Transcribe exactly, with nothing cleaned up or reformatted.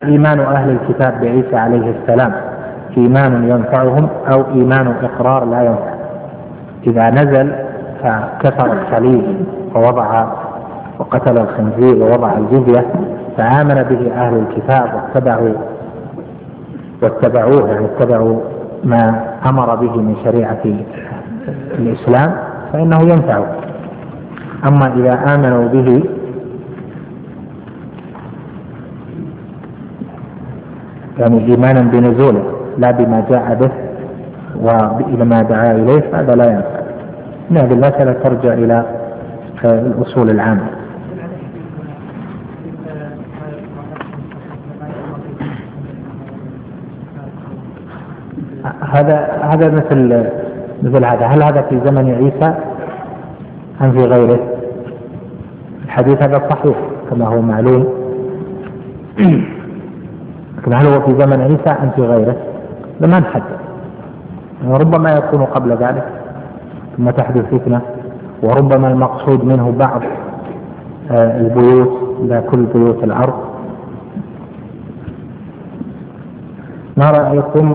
إيمان أهل الكتاب بعيسى عليه السلام إيمان ينفعهم أو إيمان إقرار لا ينفع؟ إذا نزل فكسر الصليب ووضع وقتل الخنزير ووضع الجزية فآمن به أهل الكتاب واتبعوا واتبعوه يعني اتبعوا ما أمر به من شريعة الإسلام فإنه ينفع. أما إذا آمنوا به يعني إيمانا بنزوله لا بما جاء به وإلى ما دعا إليه فهذا لا ينفع. هذه المسألة ترجع إلى الأصول العامة. هذا هذا مثل مثل هذا. هل هذا في زمن عيسى أم في غيره؟ الحديث هذا صحيح كما هو معلوم، لكن هل هو في زمن عيسى أم في غيره؟ لما نحدد، وربما يكون قبل ذلك ثم تحدث فتنة، وربما المقصود منه بعض البيوت لا كل بيوت الأرض. ما رأيكم